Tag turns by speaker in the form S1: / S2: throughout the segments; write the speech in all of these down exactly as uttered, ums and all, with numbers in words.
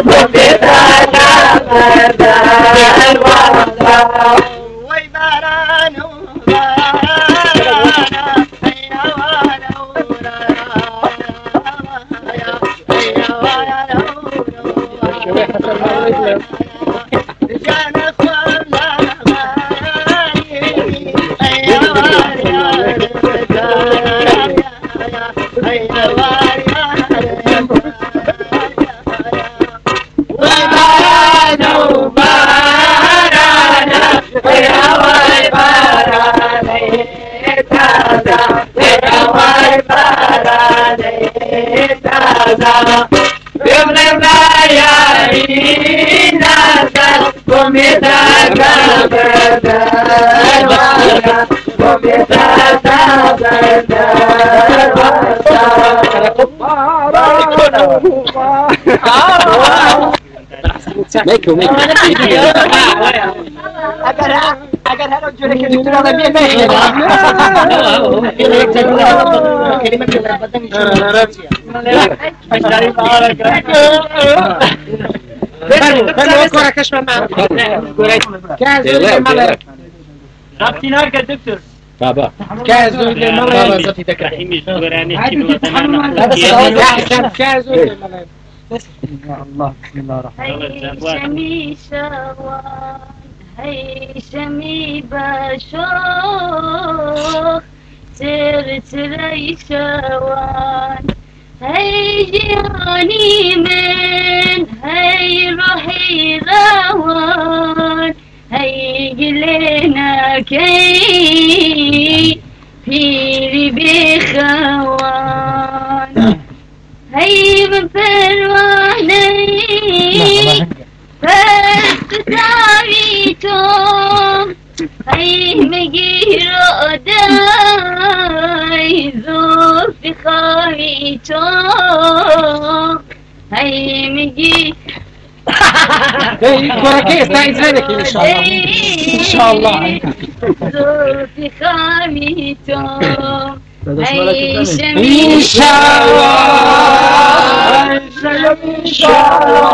S1: ميكو ميكو
S2: اگر اگر هر جوری که دکتر آدم بیه میشه
S3: خلوا كورة كشف معه كاز الملك
S4: رابطي نارك الدكتور
S3: بابا كاز الملك
S4: بابا زفتي تكرحيمي جوراني
S3: كاز الملك
S2: الله بسم الله الرحمن
S5: الرحيم هيشمي بشوخ سرت ريشوان هي جيراني من هي روحي روان هي قلنا كي فيري بخوان هي من فرواني فستاويتم هي مجيرو داي ذوب في خاويتم هي مجي
S3: كوركيس تاعي زينك ان شاء الله ان شاء الله
S5: ذوب في خاويتم
S3: ان شاء الله ان شاء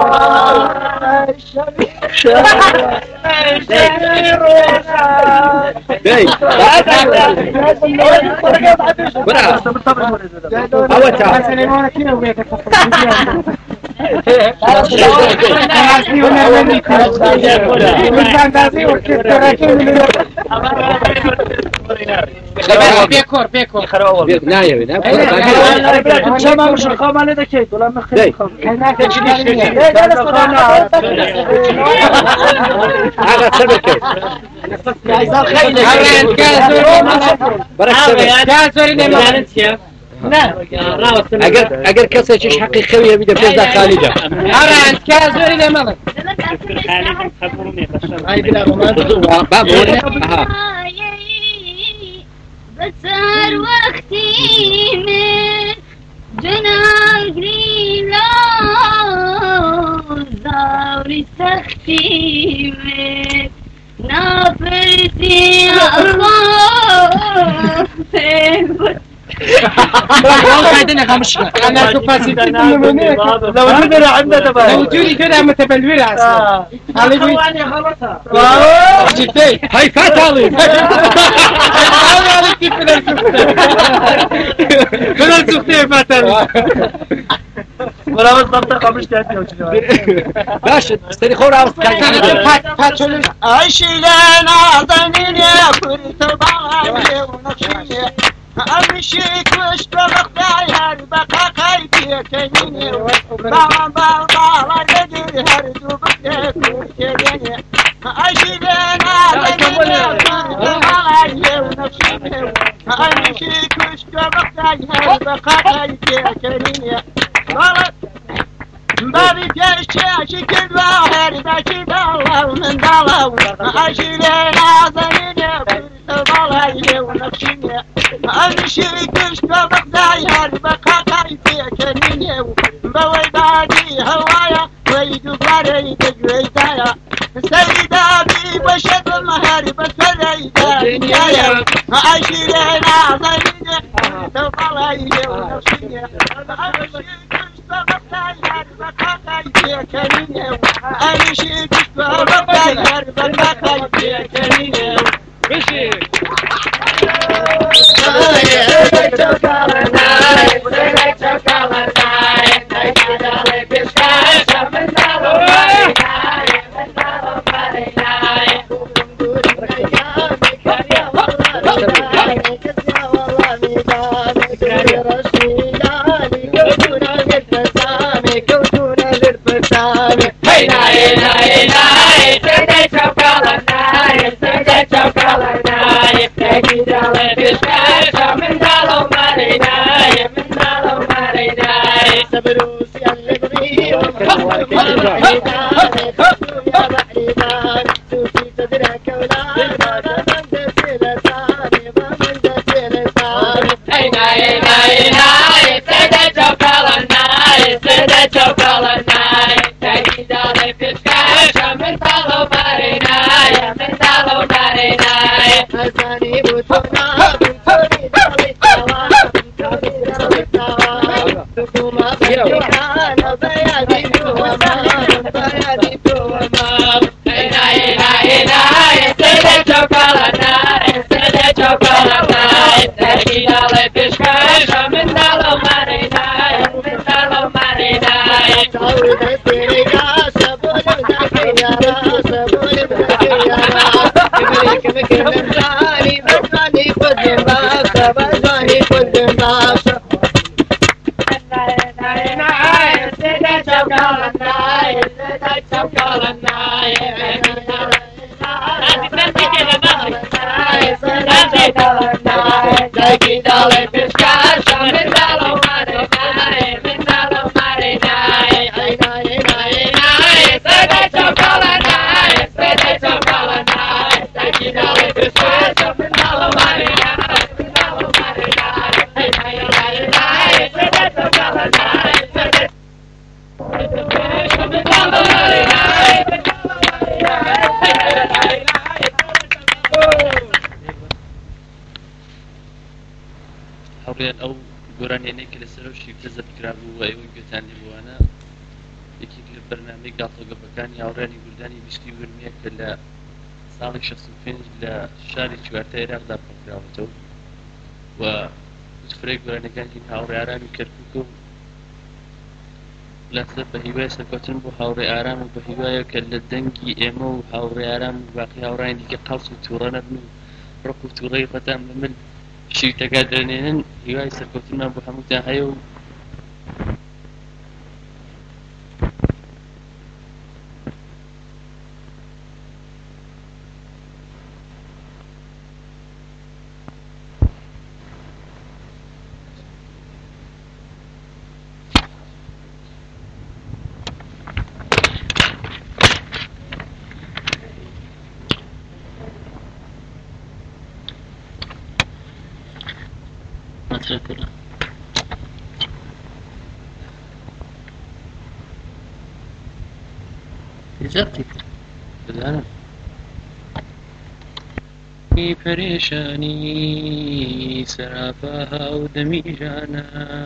S3: بيكور بيكور
S1: نايم نايم
S2: شما مش خام على دكيت ولا مخي خام
S1: هذا سبكه اگر اگر کسی چیش حقیقیه میده پیدا خالجه
S3: ارانت كازوري لملك
S1: هاي بلا باب ها
S5: بصار وقتي من جناقري لا زاوري سختي من نافرتي أخاف
S3: والله قاعدين خمسة أنا كوباسيتي
S2: لو نقدر عندنا تبع
S3: لو تجي كده متبلورة أصلا علي بي
S2: خلصها
S3: جدي
S1: هاي فاتالي
S3: أنا على كيف بدل سوختي بدل سوختي فاتالي
S2: ولا بس ضبط خمس تاني
S1: باش استني خور عاوز
S3: فات فات شو
S2: عشينا ضنين يا فرت بعاني ونفسي أمشيك واشتبك داير بقى قيدي كنيني بابا بابا يدري هردو بكيك وكيني عشينا ضنين يا فرت بعاني ونفسي أمشيك واشتبك داير بقى قيدي كنيني بابي كشاشي كل واحد باشي الله من الله عشينا ضنين يا فرت بعاني ونفسي أمشي كشتبك داير بقى قيدي كنيني بوي بادي هوايا ويدو باري تجريدايا سيدا بي بشد المهارب كريدا نيايا عشيرين عظيمين تبالي ونفسي أمشي كشتبك داير بقى قيدي
S6: پێکەنینێ ئەمیشی دوستوار بەربەکەی پێکەنینێ
S1: بشی
S7: هەوڵێن ئەو گۆرانێنەی کە لەسەر و شیفتە زەبکرا بوو ئەوەی گوێتان لێبووانە یەکێک لە بەرنامەی گاڵتەگەپەکانی هاوڕێنی گوردانی گشتی ورمیە کە لە ساڵی شەست و پێنج لە شاری چوارتە عێراقدا پڕکراوەتەوە و فرێک گۆرانەکانی هاوڕێ ئارامی کەرکووکە و لەسەر بە هیوای سەرکەوتن بۆ هاوڕێ ئارام و بە هیوایە کە لە دەنگی ئێمە و هاوڕێ ئارام و باقی هاوڕێیان دیکە قەڵس و تووڕە نەبن و ڕق و تووڕەی خۆتان بمن شیرتەکە دەرنێنن هیوای سەرکەوتنمان بۆ هەمووتان هەیە و متشكرا إجابتك بدأنا پریشانی سراپا و دمی جانا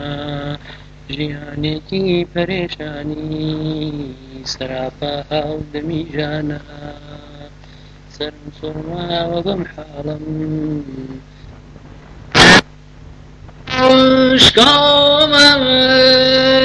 S7: ژیانێکی پەرێشانی سراپا و دەمی جانا سەرم سوڕماوە بەم حاڵم عشقامم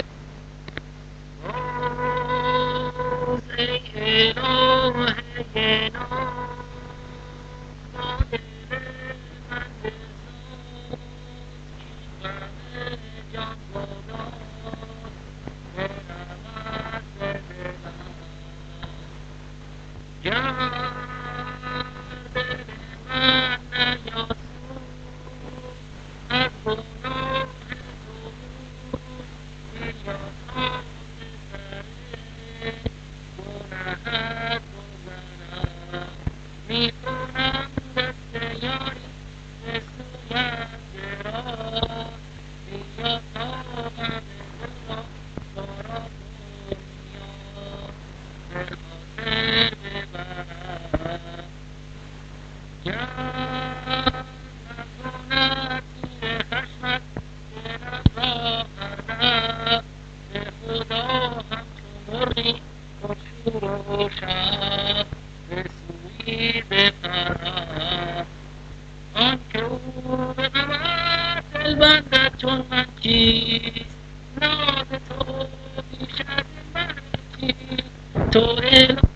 S3: باشد به سوی بپرد آنکه او به غمت دل بندد چون من کیست ناز تو بیش از من چیست تو